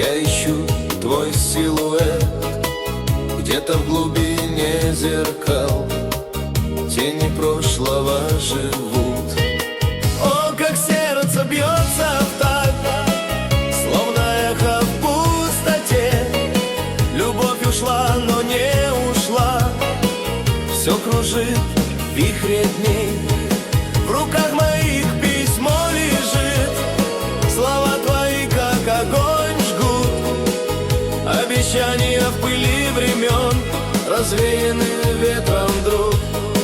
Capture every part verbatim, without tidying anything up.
Я ищу твой силуэт где-то в глубине зеркал, тени прошлого живут. О, как сердце бьется в такт, словно эхо в пустоте. Любовь ушла, но не ушла, все кружит в вихре дней. В руках моих письмо лежит, слова твои, как огонь, жгут. Обещания в пыли времен развеяны ветром вдруг.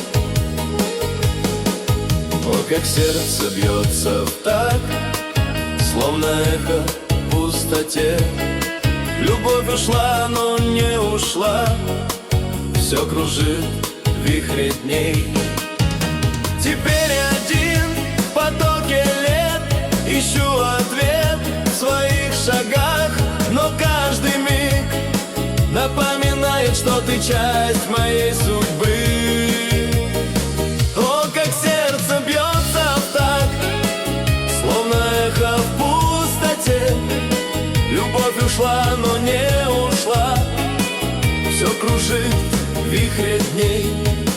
О, как сердце бьется в такт, словно эхо в пустоте. Любовь ушла, но не ушла, все кружит в вихре дней. Теперь один в потоке лет ищу ответ в своих шагах, но каждый миг напоминает, что ты часть моей судьбы. О, как сердце бьется в такт, словно эхо в пустоте. Любовь ушла, но не ушла, все кружит в вихре дней.